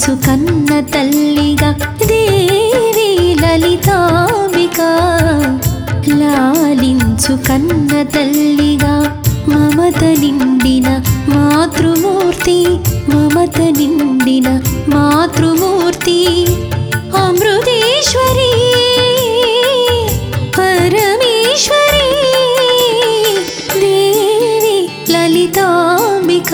లాలించు కన్న తల్లిగా దేవి లలితాంబిక లాలించు కన్న తల్లిగా మమత నిండిన మాతృమూర్తి మమత నిండిన మాతృమూర్తి అమృతేశ్వరి పరమేశ్వరి దేవి లలితాంబిక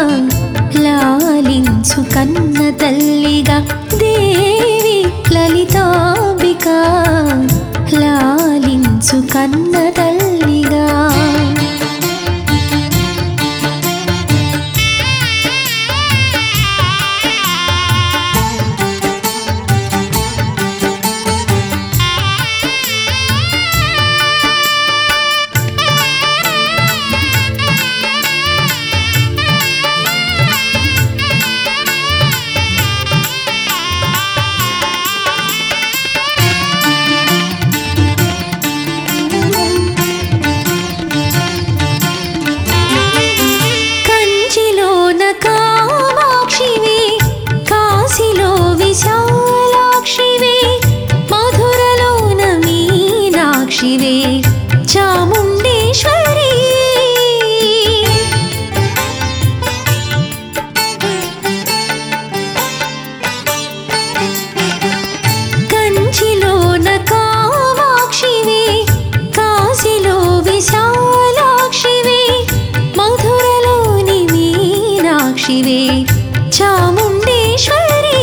లాలించు కన్న తల్లిగా దేవి లలితాంబిక లాలించు కన్న తల్లిగా శివే చాముండేశ్వరి కంచిలోన కామాక్షివే కాశీలో విశాలాక్షివే మధురలోని మీనాక్షివే చాముండేశ్వరి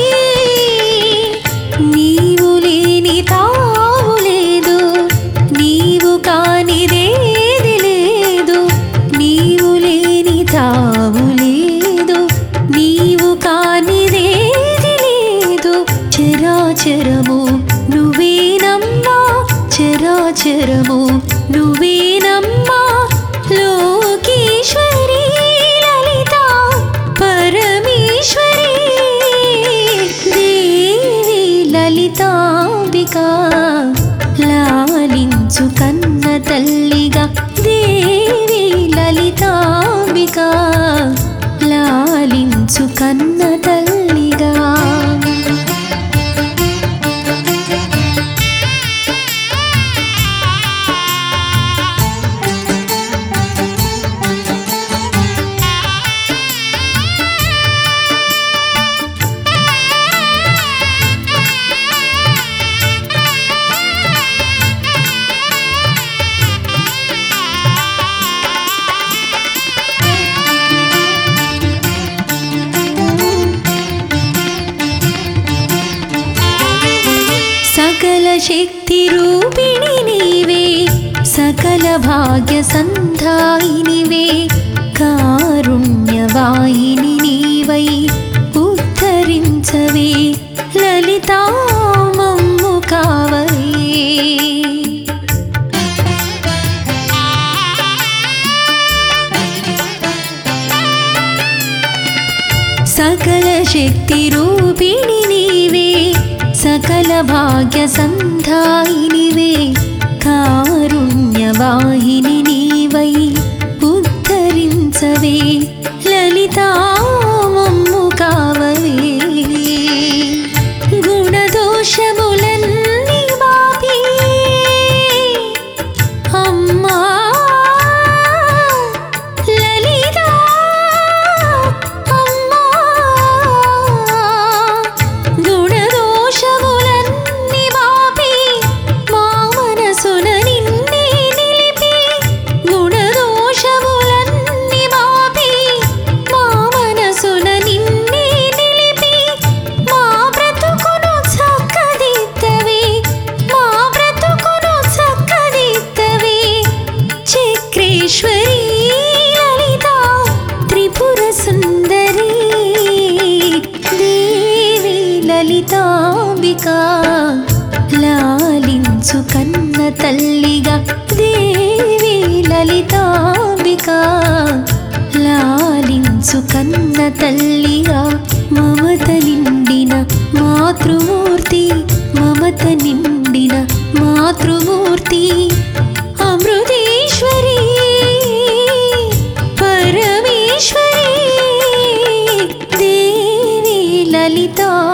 నీవు లేని తావు లేదు నీవు కానిదేది లేదు నీవు లేని తావు లేదు నీవు కానిదేది లేదు చరాచరము నువ్వేనమ్మా చరాచరము నువ్వేనమ్మా లోకేశ్వరి లలిత పరమేశ్వరి దేవి లలితాంబిక లాలించు కన్న తల్లిగా దేవి లలితాంబిక లాలించు కన్న తల్లిగా సకల శక్తి రూపిణి నీవే సకల భాగ్య సంధాయినివే కారుణ్యవాహిని నీవై ఉద్ధరించవే లలితా మమ్ము కావవే సకల శక్తి రూపిణి నీవే సకల భాగ్య సంధాయినివే కారుణ్యవాహిని నీవై ఉద్ధరించవే లలితా మమ్ము కావవే గుణదోషములన్నీ బాపి అమ్మా లలితా అమ్మా గుణదోషములన్నీ బాపి మా మనసున నిన్నే నిలిపి గుణదోషములన్నీ బాపి మా మనసున నిన్నే నిలిపి మా బ్రతుకును చక్కదిద్దవే మా బ్రతుకును చక్కదిద్దవే చక్రేశ్వరి లలిత త్రిపుర సుందరి దేవి లలితాంబిక లాలించు కన్న తల్లిగా దేవి లలితాంబిక లాలించు కన్న తల్లిగా మమత నిండిన మాతృమూర్తి మమత నిండిన మాతృమూర్తి అమృతేశ్వరి పరమేశ్వరి దేవి లలితా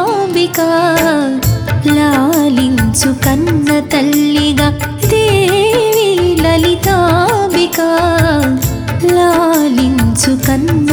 తల్లిగా దేవి లలితాంబిక లాలించు కన్న